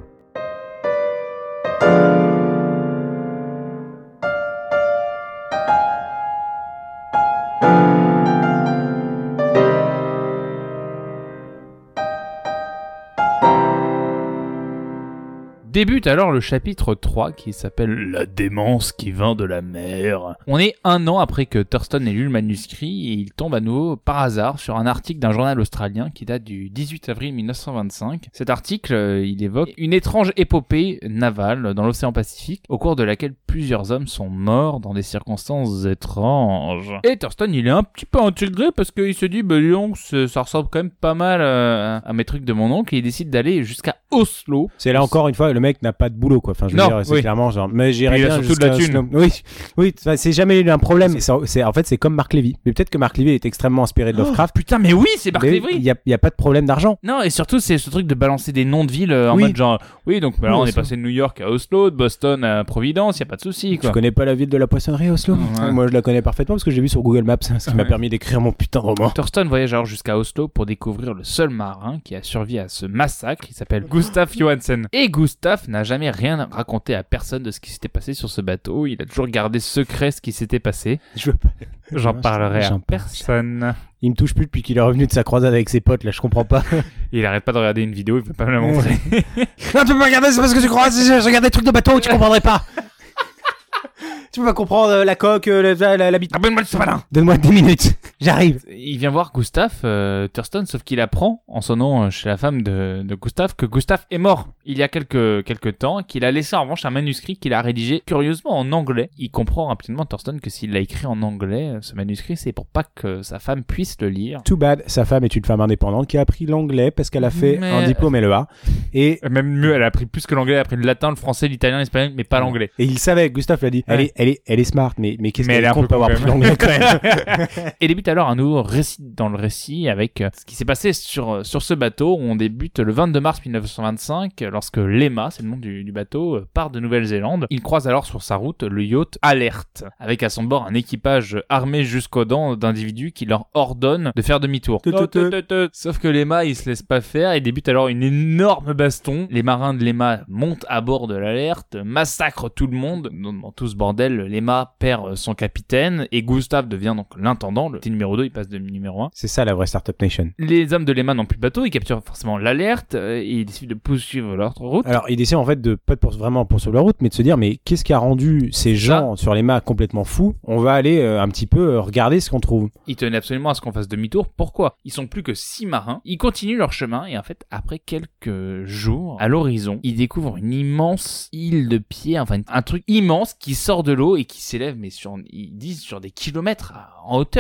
Débute alors le chapitre 3 qui s'appelle « La démence qui vint de la mer ». On est 1 an après que Thurston ait lu le manuscrit et il tombe à nouveau par hasard sur un article d'un journal australien qui date du 18 avril 1925. Cet article, il évoque une étrange épopée navale dans l'océan Pacifique au cours de laquelle plusieurs hommes sont morts dans des circonstances étranges. Et Thurston, il est un petit peu intrigué parce qu'il se dit « dis donc, ça ressemble quand même pas mal à mes trucs de mon oncle » et il décide d'aller jusqu'à Oslo. C'est là encore une fois, le mec n'a pas de boulot, quoi. Enfin, je veux dire, c'est clairement genre, mais j'irais bien surtout de la thune. Oui, c'est jamais eu un problème. En fait, c'est comme Marc Lévy. Mais peut-être que Marc Lévy est extrêmement inspiré de Lovecraft. Putain, mais oui, c'est Marc Lévy. Il y a pas de problème d'argent. Non, et surtout, c'est ce truc de balancer des noms de villes en mode genre, oui, donc là, on est passé de New York à Oslo, de Boston à Providence, y a pas de souci, quoi. Je connais pas la ville de la poissonnerie, Oslo. Ouais. Moi, je la connais parfaitement parce que j'ai vu sur Google Maps, ce qui m'a permis d'écrire mon putain de roman. Thurston voyage alors jusqu'à Oslo pour découvrir le seul marin qui a survécu à ce massacre. Il s'appelle Gustav Johansen. Et Gustav n'a jamais rien raconté à personne de ce qui s'était passé sur ce bateau. Il a toujours gardé secret ce qui s'était passé. Je veux pas. J'en parlerai à personne. Il me touche plus depuis qu'il est revenu de sa croisade avec ses potes, là, je comprends pas. Il arrête pas de regarder une vidéo, il veut pas me la montrer. Non, tu peux pas regarder, c'est parce que tu crois, je regarde des trucs de bateau, tu comprendrais pas. Tu peux pas comprendre la coque, la bite. Donne-moi le sopalin. Donne-moi 10 minutes. J'arrive. Il vient voir Gustav, Thurston, sauf qu'il apprend, en sonnant chez la femme de Gustav, que Gustav est mort il y a quelques temps, qu'il a laissé en revanche un manuscrit qu'il a rédigé curieusement en anglais. Il comprend rapidement, Thurston, que s'il l'a écrit en anglais, ce manuscrit, c'est pour pas que sa femme puisse le lire. Too bad, sa femme est une femme indépendante qui a appris l'anglais parce qu'elle a fait un diplôme LEA. Et même mieux, elle a appris plus que l'anglais, elle a appris le latin, le français, l'italien, l'espagnol, mais pas l'anglais. Et il savait, Gustav l'a dit, Ouais. elle est smart, mais qu'est-ce Mais qu'elle elle est compte pas avoir appris l'anglais quand même. Et débute alors un nouveau récit dans le récit avec ce qui s'est passé sur ce bateau. On débute le 22 mars 1925 lorsque l'Emma, c'est le nom du bateau, part de Nouvelle-Zélande. Il croise alors sur sa route le yacht Alert, avec à son bord un équipage armé jusqu'aux dents d'individus qui leur ordonnent de faire demi-tour. Sauf que l'Emma, il se laisse pas faire et débute alors une énorme baston. Les marins de l'Emma montent à bord de l'Alert, massacrent tout le monde. Dans tout ce bordel, l'Emma perd son capitaine et Gustav devient donc l'intendant. Le petit numéro 2, il passe de numéro 1. C'est ça la vraie Startup Nation. Les hommes de l'Emma n'ont plus de bateau, ils capturent forcément l'Alert et ils décident de poursuivre leur route. Alors, ils décident en fait de pas vraiment poursuivre leur route, mais de se dire, mais qu'est-ce qui a rendu ces gens sur l'Emma complètement fous? On va aller un petit peu regarder ce qu'on trouve. Ils tenaient absolument à ce qu'on fasse demi-tour. Pourquoi? Ils sont plus que 6 marins. Ils continuent leur chemin et en fait, après quelques jours, à l'horizon, ils découvrent une immense île de pierre, enfin un truc immense qui sort de l'eau et qui s'élève, mais ils disent sur des kilomètres en hauteur. Ça va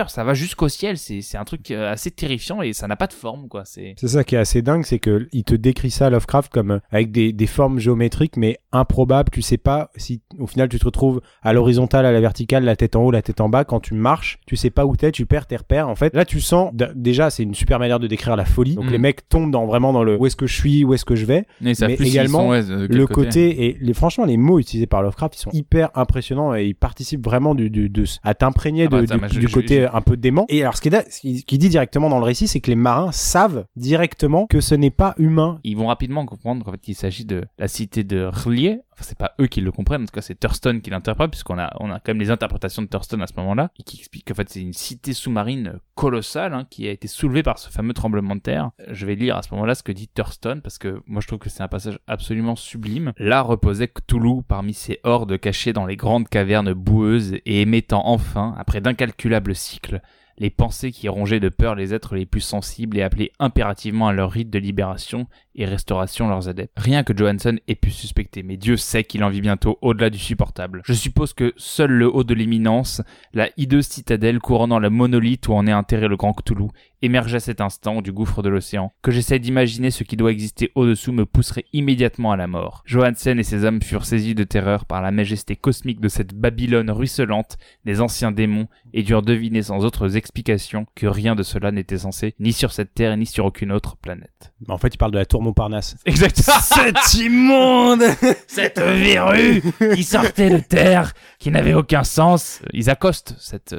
jusqu'au ciel. C'est un truc assez terrifiant et ça n'a pas de forme, quoi. C'est ça qui est assez dingue, c'est que il te décrit ça, Lovecraft, comme avec des formes géométriques mais improbables. Tu sais pas si au final tu te retrouves à l'horizontale, à la verticale, la tête en haut, la tête en bas. Quand tu marches, tu sais pas où t'es, tu perds tes repères. En fait, là tu sens déjà, c'est une super manière de décrire la folie. Donc les mecs tombent vraiment dans le où est-ce que je suis, où est-ce que je vais. Mais également le côté et franchement les mots utilisés par Lovecraft, ils sont hyper impressionnants et ils participent vraiment à t'imprégner du côté un peu dément. Et alors ce qu'il dit directement dans le récit, c'est que les marins savent directement que ce n'est pas humain. Ils vont rapidement comprendre qu'en fait il s'agit de la cité de R'lyeh. Enfin, c'est pas eux qui le comprennent, en tout cas c'est Thurston qui l'interprète, puisqu'on a quand même les interprétations de Thurston à ce moment-là, et qui explique qu'en fait c'est une cité sous-marine colossale qui a été soulevée par ce fameux tremblement de terre. Je vais lire à ce moment-là ce que dit Thurston, parce que moi je trouve que c'est un passage absolument sublime. Là reposait Cthulhu parmi ces hordes cachées dans les grandes cavernes boueuses et émettant enfin, après d'incalculables cycles, les pensées qui rongeaient de peur les êtres les plus sensibles et appelaient impérativement à leur rite de libération et restauration leurs adeptes. Rien que Johansson ait pu suspecter, mais Dieu sait qu'il en vit bientôt au-delà du supportable. Je suppose que seul le haut de l'éminence, la hideuse citadelle couronnant le monolithe où en est enterré le grand Cthulhu, émerge à cet instant du gouffre de l'océan. Que j'essaie d'imaginer ce qui doit exister au-dessous me pousserait immédiatement à la mort. Johansen et ses hommes furent saisis de terreur par la majesté cosmique de cette Babylone ruisselante des anciens démons et durent deviner sans autres explications que rien de cela n'était censé ni sur cette terre ni sur aucune autre planète. En fait, il parle de la tour Montparnasse. Exactement. Cet immonde, cette verrue qui sortait de terre, qui n'avait aucun sens. Ils accostent cette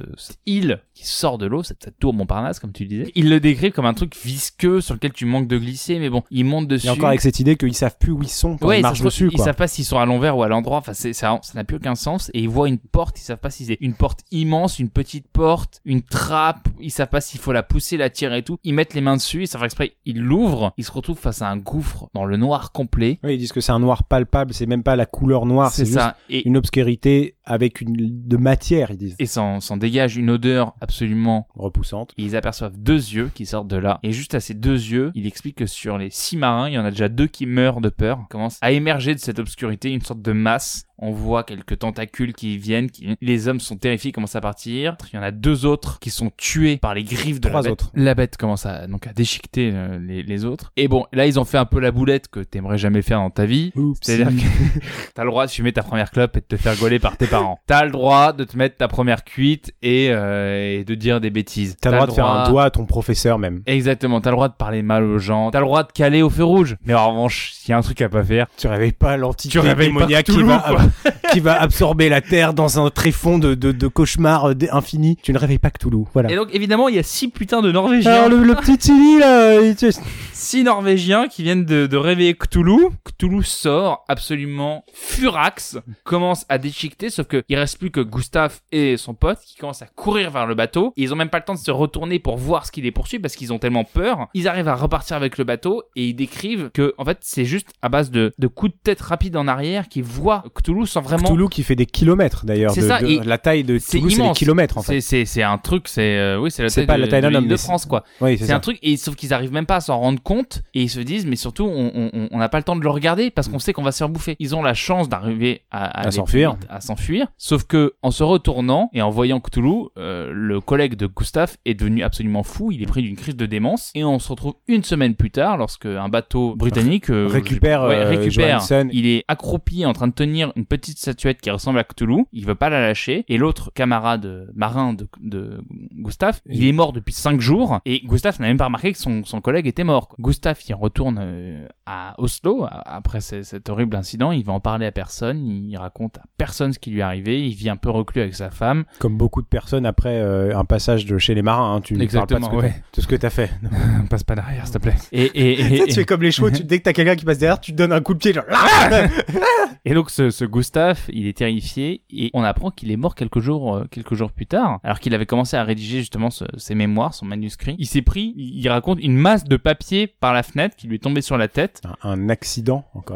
île qui sort de l'eau, cette tour Montparnasse, comme tu disais. Ils le décrivent comme un truc visqueux sur lequel tu manques de glisser, mais bon, ils montent dessus. Et encore avec cette idée qu'ils savent plus où ils sont quand ils marchent dessus, ils savent pas s'ils sont à l'envers ou à l'endroit. Enfin, ça n'a plus aucun sens. Et ils voient une porte, ils savent pas si c'est une porte immense, une petite porte, une trappe. Ils savent pas s'il faut la pousser, la tirer et tout. Ils mettent les mains dessus, ils savent exprès. Ils l'ouvrent. Ils se retrouvent face à un gouffre dans le noir complet. Oui, ils disent que c'est un noir palpable. C'est même pas la couleur noire. C'est ça. Juste une obscurité avec de matière, ils disent. Et s'en dégage une odeur absolument repoussante. Ils aperçoivent 2 yeux qui sortent de là. Et juste à ces 2 yeux, il explique que sur les 6 marins, il y en a déjà 2 qui meurent de peur. Commence à émerger de cette obscurité une sorte de masse. On voit quelques tentacules qui viennent, les hommes sont terrifiés, commencent à partir. Il y en a 2 autres qui sont tués par les griffes de la bête. Autres. La bête commence à déchiqueter les autres. Et bon, là ils ont fait un peu la boulette que t'aimerais jamais faire dans ta vie. Oups. C'est-à-dire que t'as le droit de fumer ta première clope et de te faire gauler par tes parents. T'as le droit de te mettre ta première cuite et de dire des bêtises. T'as le droit de faire un doigt à ton professeur même. Exactement, t'as le droit de parler mal aux gens. T'as le droit de caler au feu rouge. Mais en revanche, s'il y a un truc à pas faire, tu réveilles pas l'entité démoniaque qui va absorber la terre dans un tréfonds de cauchemar infini. Tu ne réveilles pas Cthulhu, voilà. Et donc évidemment il y a 6 putains de Norvégiens. Alors le petit Tilly là, 6 Norvégiens qui viennent de réveiller Cthulhu. Cthulhu sort absolument furax, commence à déchiqueter, sauf que il reste plus que Gustave et son pote qui commencent à courir vers le bateau. Et ils ont même pas le temps de se retourner pour voir ce qui les poursuit parce qu'ils ont tellement peur. Ils arrivent à repartir avec le bateau et ils décrivent que en fait c'est juste à base de coups de tête rapides en arrière qu'ils voient Cthulhu sans vraiment. Cthulhu qui fait des kilomètres d'ailleurs. C'est ça. La taille de Cthulhu, c'est des kilomètres en fait. C'est un truc, oui, c'est la taille de d'un homme de France quoi. Oui, c'est un truc et sauf qu'ils arrivent même pas à s'en rendre compte et ils se disent mais surtout on n'a pas le temps de le regarder parce qu'on sait qu'on va se faire bouffer. Ils ont la chance d'arriver à s'enfuir. Sauf que en se retournant et en voyant Cthulhu, le collègue de Gustave est devenu absolument fou. Il est pris d'une crise de démence et on se retrouve une semaine plus tard lorsque un bateau britannique récupère. Johansson. Il est accroupi en train de tenir une petite statuette qui ressemble à Cthulhu. Il veut pas la lâcher et l'autre camarade marin de Gustave, il est mort depuis 5 jours et Gustave n'a même pas remarqué que son collègue était mort. Gustave il retourne à Oslo après cet horrible incident. Il va en parler à personne. Il raconte à personne ce qui lui est arrivé. Il vit un peu reclus avec sa femme. Comme beaucoup de personnes après un passage de chez les marins. Hein, tu ne parles pas de ce que t'as fait. Passe pas derrière, s'il te plaît. Et tu fais comme les chevaux. Dès que t'as quelqu'un qui passe derrière, tu te donnes un coup de pied. Genre... Et donc ce Gustave, il est terrifié et on apprend qu'il est mort quelques jours plus tard, alors qu'il avait commencé à rédiger justement ses mémoires, son manuscrit. Il s'est pris, il raconte une masse de papier par la fenêtre qui lui est tombée sur la tête. Un accident, encore une fois.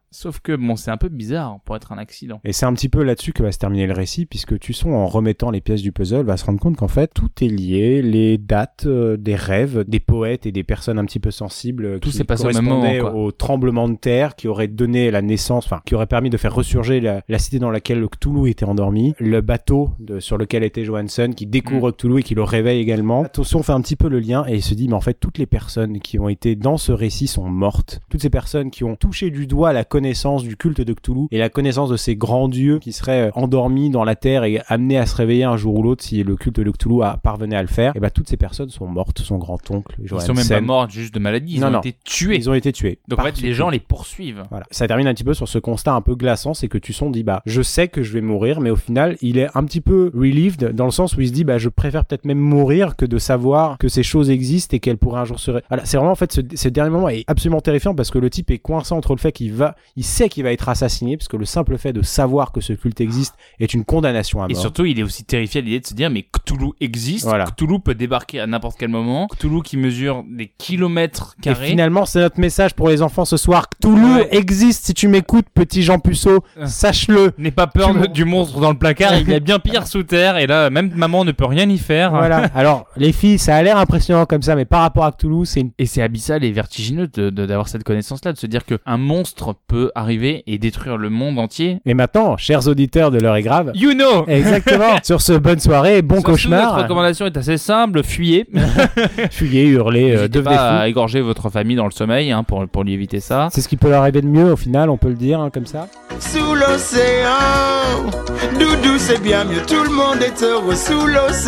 Sauf que bon, c'est un peu bizarre pour être un accident. Et c'est un petit peu là-dessus que va se terminer le récit, puisque Tusson, en remettant les pièces du puzzle, va se rendre compte qu'en fait, tout est lié, les dates, des rêves, des poètes et des personnes un petit peu sensibles Tout qui s'est passé au même moment, correspondaient quoi. au tremblement de terre qui aurait donné la naissance, enfin, qui aurait permis de faire ressurgir la cité dans laquelle le Cthulhu était endormi, le bateau sur lequel était Johansson qui découvre Cthulhu et qui le réveille également. Tusson fait un petit peu le lien et il se dit, mais en fait, toutes les personnes qui ont été dans ce récit sont mortes. Toutes ces personnes qui ont touché du doigt la connaissance du culte de Cthulhu et la connaissance de ces grands dieux qui seraient endormis dans la terre et amenés à se réveiller un jour ou l'autre si le culte de Cthulhu parvenait à le faire, et ben toutes ces personnes sont mortes. Son grand-oncle, Johansson. Ils sont même pas morts juste de maladie, ils ont été tués. Ils ont été tués. Donc en fait, les gens les poursuivent. Voilà. Ça termine un petit peu sur ce constat un peu glaçant, c'est que Tusson dit, bah, je sais que je vais mourir, mais au final, il est un petit peu relieved dans le sens où il se dit, bah, je préfère peut-être même mourir que de savoir que ces choses existent et qu'elles pourraient un jour se voilà. C'est vraiment, en fait, ce dernier moment est absolument terrifiant parce que le type est coincé entre le fait il sait qu'il va être assassiné, parce que le simple fait de savoir que ce culte existe est une condamnation à mort. Et surtout, il est aussi terrifié à l'idée de se dire, mais Cthulhu existe, voilà. Cthulhu peut débarquer à n'importe quel moment, Cthulhu qui mesure des kilomètres carrés. Et finalement, c'est notre message pour les enfants ce soir. Cthulhu existe, si tu m'écoutes, petit Jean Puceau, sache-le. N'aie pas peur du monstre dans le placard, il y a bien pire sous terre, et là, même maman ne peut rien y faire. Voilà. Alors, les filles, ça a l'air impressionnant comme ça, mais par rapport à Cthulhu, Et c'est abyssal et vertigineux d'avoir cette connaissance-là, de se dire qu'un monstre peut arriver et détruire le monde entier. Et maintenant, chers auditeurs de l'heure est grave. You know! Exactement. Sur ce, bonne soirée, bon cauchemar. Notre recommandation est assez simple, fuyez. Fuyez, hurlez, devenez pas à égorger votre famille dans le sommeil, hein, pour lui éviter ça. C'est ce qui peut leur arriver de mieux, au final, on peut le dire, hein, comme ça. Sous l'océan, Doudou c'est bien mieux, tout le monde est heureux sous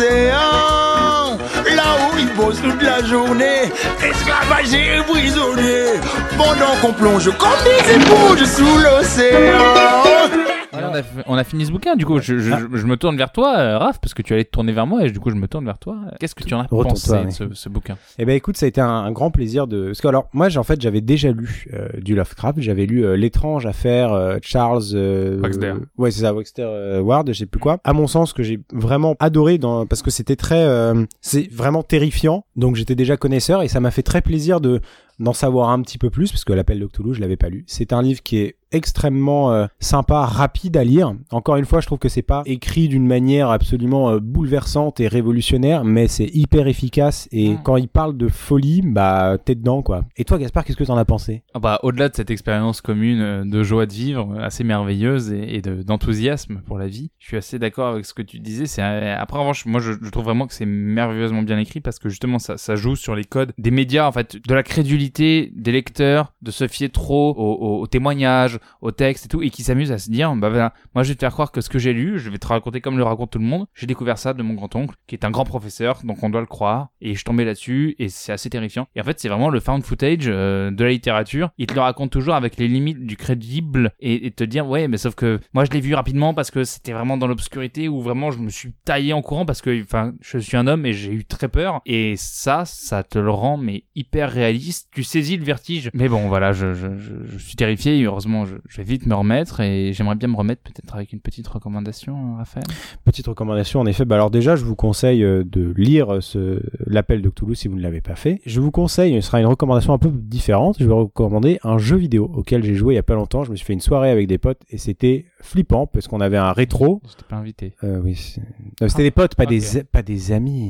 l'océan. Là où ils bossent toute la journée, esclavagés et prisonniers, pendant qu'on plonge comme des éponges sous l'océan. Voilà. On a fini ce bouquin, du coup je me tourne vers toi, Raph, parce que tu allais te tourner vers moi et du coup je me tourne vers toi. Qu'est-ce que tu en as pensé de ce bouquin? Eh ben écoute, ça a été un grand plaisir parce que alors moi en fait j'avais déjà lu du Lovecraft, j'avais lu l'étrange affaire Charles Baxter. Ouais, c'est ça, Baxter Ward, je sais plus quoi. À mon sens que j'ai vraiment adoré parce que c'était c'est vraiment terrifiant. Donc j'étais déjà connaisseur et ça m'a fait très plaisir d'en savoir un petit peu plus parce que l'Appel de Cthulhu, je l'avais pas lu. C'est un livre qui est extrêmement sympa, rapide à lire. Encore une fois, je trouve que c'est pas écrit d'une manière absolument bouleversante et révolutionnaire, mais c'est hyper efficace et quand il parle de folie, bah t'es dedans quoi. Et toi Gaspard, qu'est-ce que t'en as pensé? Au-delà de cette expérience commune de joie de vivre assez merveilleuse et d'enthousiasme pour la vie, je suis assez d'accord avec ce que tu disais. Après en revanche, moi je trouve vraiment que c'est merveilleusement bien écrit parce que justement ça joue sur les codes des médias, en fait, de la crédulité des lecteurs, de se fier trop aux témoignages, au texte et tout, et qui s'amuse à se dire, bah voilà, moi je vais te faire croire que ce que j'ai lu, je vais te raconter comme le raconte tout le monde. J'ai découvert ça de mon grand-oncle, qui est un grand professeur, donc on doit le croire, et je tombais là-dessus, et c'est assez terrifiant. Et en fait, c'est vraiment le found footage de la littérature. Il te le raconte toujours avec les limites du crédible, et te dire, ouais, mais sauf que moi je l'ai vu rapidement parce que c'était vraiment dans l'obscurité, ou vraiment je me suis taillé en courant parce que, enfin, je suis un homme et j'ai eu très peur, et ça te le rend, mais hyper réaliste. Tu saisis le vertige. Mais bon, voilà, je suis terrifié, et heureusement, je vais vite me remettre et j'aimerais bien me remettre peut-être avec une petite recommandation, Raphaël. Petite recommandation, en effet. Bah alors déjà, je vous conseille de lire l'Appel de Cthulhu si vous ne l'avez pas fait. Je vous conseille, ce sera une recommandation un peu différente, je vais vous recommander un jeu vidéo auquel j'ai joué il y a pas longtemps. Je me suis fait une soirée avec des potes et c'était flippant parce qu'on avait un rétro. J'étais pas invité. Oui. C'était des potes, pas des amis.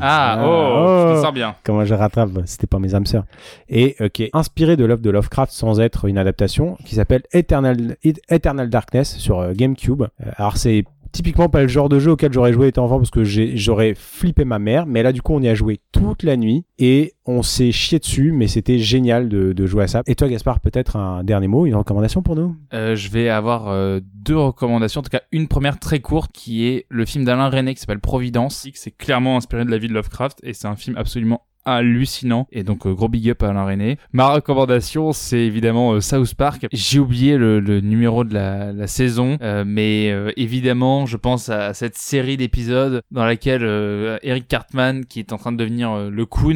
Je te sens bien. Comment je rattrape, c'était pas mes âmes sœurs. Et qui est inspiré de l'œuvre de Lovecraft sans être une adaptation, qui s'appelle Eternal Darkness sur GameCube. Alors c'est typiquement pas le genre de jeu auquel j'aurais joué étant enfant parce que j'aurais flippé ma mère, mais là du coup on y a joué toute la nuit et on s'est chié dessus, mais c'était génial de jouer à ça. Et toi Gaspard, peut-être un dernier mot, une recommandation pour nous? Je vais avoir deux recommandations, en tout cas une première très courte qui est le film d'Alain Resnais qui s'appelle Providence, qui c'est clairement inspiré de la vie de Lovecraft et c'est un film absolument hallucinant et donc gros big up à Alain Resnais. Ma recommandation c'est évidemment South Park. J'ai oublié le numéro de la saison mais évidemment je pense à cette série d'épisodes dans laquelle Eric Cartman, qui est en train de devenir le Coon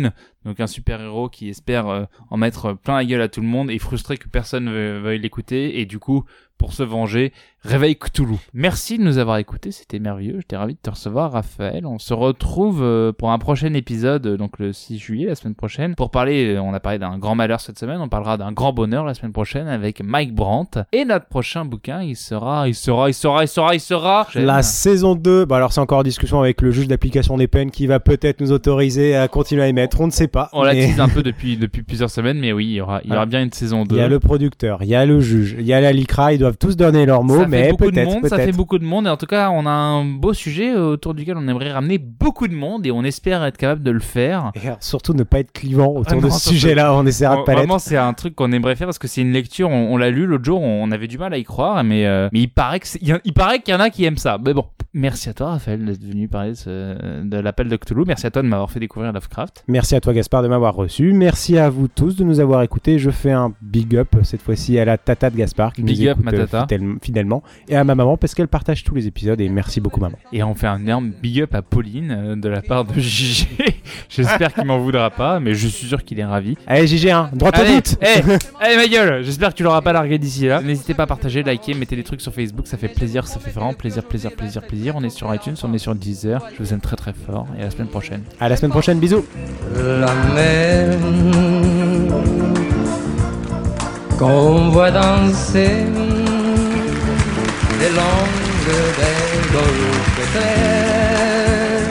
Donc un super-héros qui espère en mettre plein la gueule à tout le monde et frustré que personne veuille l'écouter et du coup, pour se venger, réveille Cthulhu. Merci de nous avoir écoutés, c'était merveilleux, j'étais ravi de te recevoir Raphaël. On se retrouve pour un prochain épisode, donc le 6 juillet, la semaine prochaine, pour parler, on a parlé d'un grand malheur cette semaine, on parlera d'un grand bonheur la semaine prochaine avec Mike Brandt. Et notre prochain bouquin, il sera... La saison 2, bah alors c'est encore en discussion avec le juge d'application des peines qui va peut-être nous autoriser à continuer à émettre, on ne sait pas. On la tease un peu depuis plusieurs semaines, mais oui, il y aura bien une saison 2. Il y a le producteur, il y a le juge, il y a la LICRA, ils doivent tous donner leurs mots, mais peut-être. Ça fait beaucoup de monde, et en tout cas, on a un beau sujet autour duquel on aimerait ramener beaucoup de monde, et on espère être capable de le faire. Et surtout ne pas être clivant autour de ce sujet-là, on essaiera de pas l'être. Vraiment, c'est un truc qu'on aimerait faire, parce que c'est une lecture, on l'a lu l'autre jour, on avait du mal à y croire, mais il paraît qu'il y en a qui aiment ça. Mais bon, merci à toi, Raphaël, d'être venu parler de l'appel de Cthulhu. Merci à toi de m'avoir fait découvrir Lovecraft. Merci à toi, Gaspard, de m'avoir reçu. Merci à vous tous de nous avoir écoutés. Je fais un big up, cette fois-ci, à la tata de Gaspard, qui big nous up, écoute fidèlement, et à ma maman, parce qu'elle partage tous les épisodes, et merci beaucoup, maman. Et on fait un énorme big up à Pauline, de la part de JG. J'espère qu'il m'en voudra pas, mais je suis sûr qu'il est ravi. Allez, JG, droit au but. Allez, ma gueule. J'espère que tu l'auras pas largué d'ici là. N'hésitez pas à partager, liker, mettez des trucs sur Facebook, ça fait plaisir, ça fait vraiment plaisir. On est sur iTunes, on est sur Deezer. Je vous aime très très fort, et à la semaine prochaine. À la semaine prochaine, bisous. La mer qu'on voit danser les longues des golfes clairs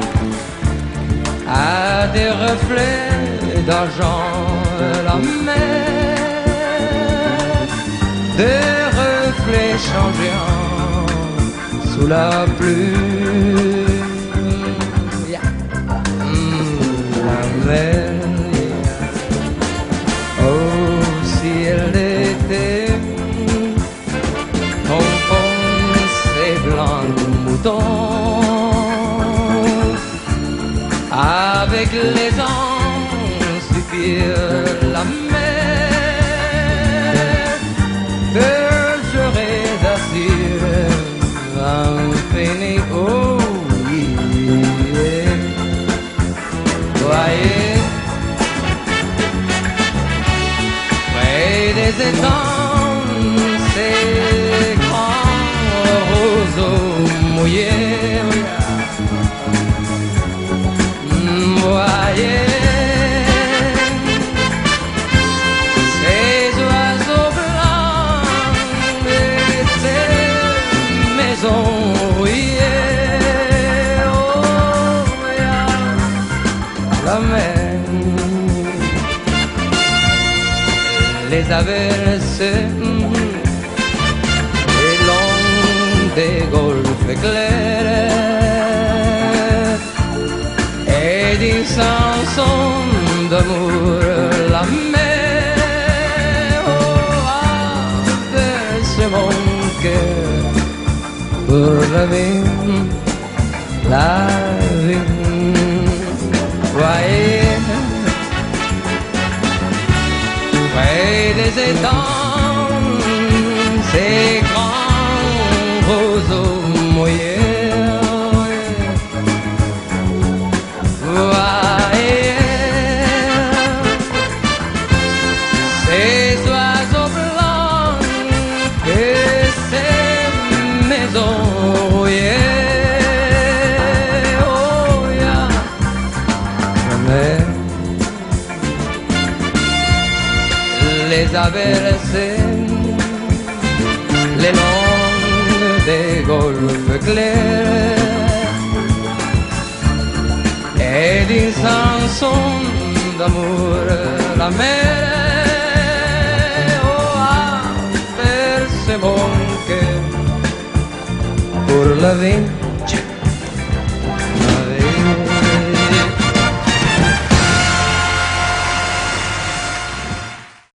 à des reflets d'argent. La mer, des reflets changeants sous la pluie. La mer, oh, si elle était enfoncée blanc de mouton, avec les ans suffire la mer, que j'aurais d'assurer infini, oh yeah. Voyez, près des étangs, ces grands roseaux mouillés. Voyez, ces oiseaux blancs et ces maisons rouillées. Oh, yeah. La mer, les averses, les longs des golfes clairs, et des chansons d'amour. La mer, oh, averse mon cœur pour la vie, la vie. Voyez, près des étangs, ces grands roseaux mouillés. Voyez, ces oiseaux blancs et ces maisons rouillées. Oh, yeah. La mer, les averses, les longues des golfes clairs, et des chansons d'amour. La mer, oh, averse mon cœur pour la vie.